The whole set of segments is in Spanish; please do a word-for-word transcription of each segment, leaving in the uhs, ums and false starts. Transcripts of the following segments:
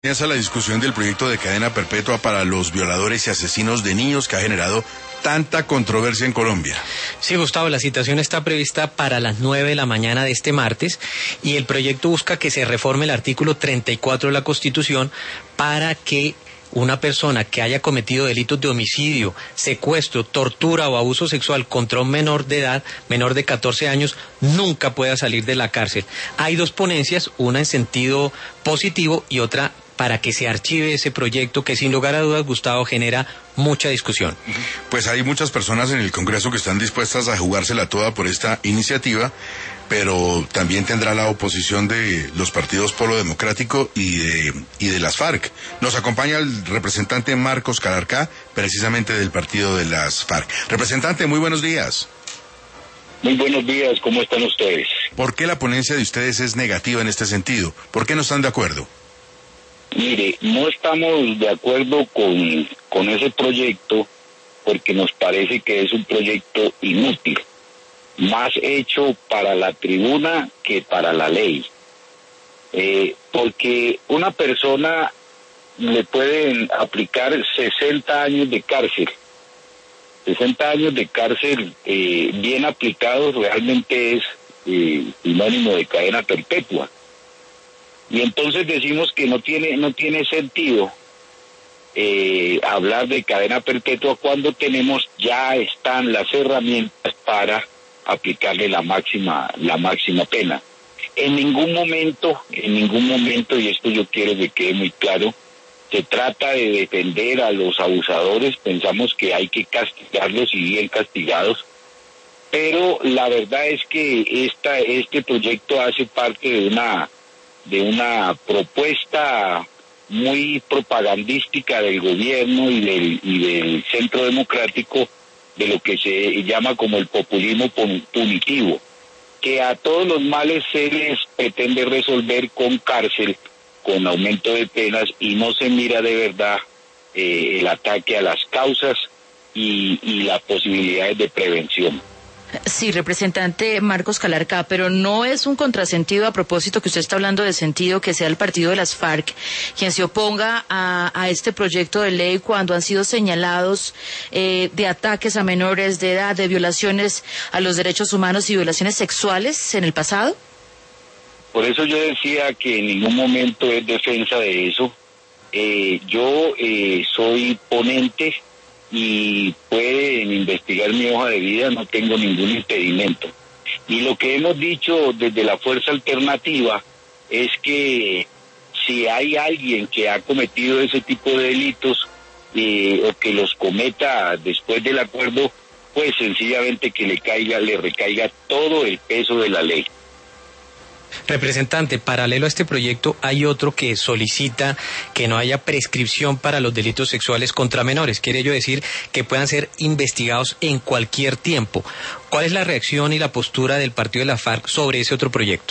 Comienza la discusión del proyecto de cadena perpetua para los violadores y asesinos de niños que ha generado tanta controversia en Colombia. Sí, Gustavo, la citación está prevista para las nueve de la mañana de este martes y el proyecto busca que se reforme el artículo treinta y cuatro de la Constitución para que una persona que haya cometido delitos de homicidio, secuestro, tortura o abuso sexual contra un menor de edad, menor de catorce años, nunca pueda salir de la cárcel. Hay dos ponencias, una en sentido positivo y otra para que se archive ese proyecto que sin lugar a dudas, Gustavo, genera mucha discusión. Pues hay muchas personas en el Congreso que están dispuestas a jugársela toda por esta iniciativa, pero también tendrá la oposición de los partidos Polo Democrático y de, y de las FARC. Nos acompaña el representante Marcos Calarcá, precisamente del partido de las FARC. Representante, muy buenos días. Muy buenos días, ¿cómo están ustedes? ¿Por qué la ponencia de ustedes es negativa en este sentido? ¿Por qué no están de acuerdo? Mire, no estamos de acuerdo con, con ese proyecto porque nos parece que es un proyecto inútil, más hecho para la tribuna que para la ley. Eh, porque una persona le pueden aplicar sesenta años de cárcel. sesenta años de cárcel eh, bien aplicados realmente es eh, sinónimo de cadena perpetua. Y entonces decimos que no tiene no tiene sentido eh, hablar de cadena perpetua cuando tenemos ya están las herramientas para aplicarle la máxima la máxima pena. En ningún momento, en ningún momento, y esto yo quiero que quede muy claro, se trata de defender a los abusadores. Pensamos que hay que castigarlos y bien castigados, pero la verdad es que esta este proyecto hace parte de una de una propuesta muy propagandística del gobierno y del, y del Centro Democrático, de lo que se llama como el populismo punitivo, que a todos los males se les pretende resolver con cárcel, con aumento de penas, y no se mira de verdad eh, el ataque a las causas y, y las posibilidades de prevención. Sí, representante Marcos Calarcá, pero no es un contrasentido, a propósito que usted está hablando de sentido, que sea el partido de las FARC quien se oponga a, a este proyecto de ley cuando han sido señalados eh, de ataques a menores de edad, de violaciones a los derechos humanos y violaciones sexuales en el pasado. Por eso yo decía que en ningún momento es defensa de eso. Eh, yo eh, soy ponente y pueden investigar mi hoja de vida, no tengo ningún impedimento. Y lo que hemos dicho desde la Fuerza Alternativa es que si hay alguien que ha cometido ese tipo de delitos eh, o que los cometa después del acuerdo, pues sencillamente que le caiga, le recaiga todo el peso de la ley. Representante, paralelo a este proyecto hay otro que solicita que no haya prescripción para los delitos sexuales contra menores. Quiere ello decir que puedan ser investigados en cualquier tiempo. ¿Cuál es la reacción y la postura del partido de la FARC sobre ese otro proyecto?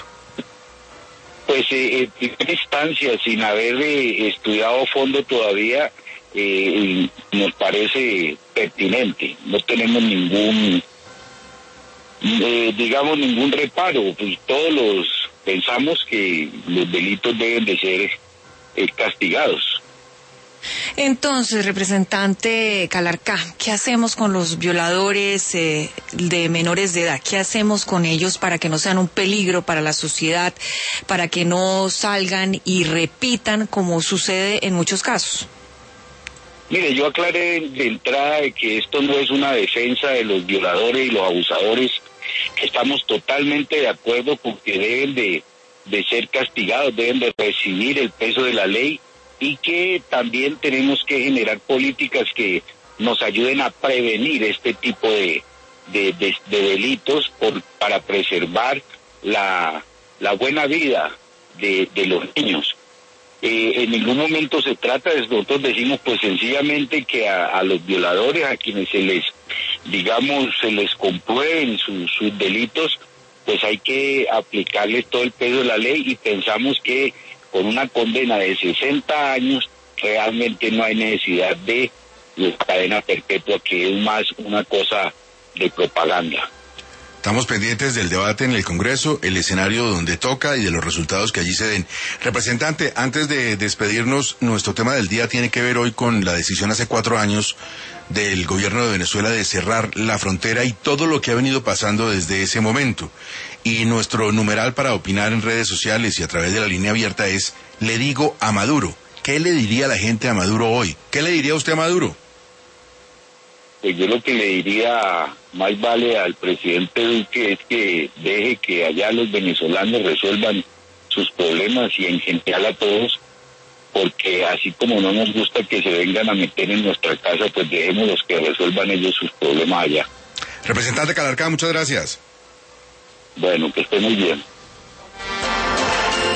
Pues eh, en primera instancia, sin haber eh, estudiado a fondo todavía, eh, nos parece pertinente. No tenemos ningún, eh, digamos, ningún reparo. Pues todos los pensamos que los delitos deben de ser eh, castigados. Entonces, representante Calarcá, ¿qué hacemos con los violadores eh, de menores de edad? ¿Qué hacemos con ellos para que no sean un peligro para la sociedad, para que no salgan y repitan como sucede en muchos casos? Mire, yo aclaré de entrada de que esto no es una defensa de los violadores y los abusadores. Estamos totalmente de acuerdo con que deben de, de ser castigados, deben de recibir el peso de la ley, y que también tenemos que generar políticas que nos ayuden a prevenir este tipo de, de, de, de delitos por, para preservar la, la buena vida de, de los niños. Eh, en ningún momento se trata de, nosotros decimos pues sencillamente que a, a los violadores, a quienes se les, digamos, se les comprueben sus, sus delitos, pues hay que aplicarles todo el peso de la ley, y pensamos que con una condena de sesenta años realmente no hay necesidad de la cadena perpetua, que es más una cosa de propaganda. Estamos pendientes del debate en el Congreso, el escenario donde toca y de los resultados que allí se den. Representante, antes de despedirnos, nuestro tema del día tiene que ver hoy con la decisión hace cuatro años del gobierno de Venezuela de cerrar la frontera y todo lo que ha venido pasando desde ese momento. Y nuestro numeral para opinar en redes sociales y a través de la línea abierta es, le digo a Maduro. ¿Qué le diría la gente a Maduro hoy? ¿Qué le diría usted a Maduro? Pues yo lo que le diría más vale al presidente Duque es que deje que allá los venezolanos resuelvan sus problemas y en general a todos, porque así como no nos gusta que se vengan a meter en nuestra casa, pues dejémoslos que resuelvan ellos sus problemas allá. Representante Calarcá, muchas gracias. Bueno, que esté muy bien.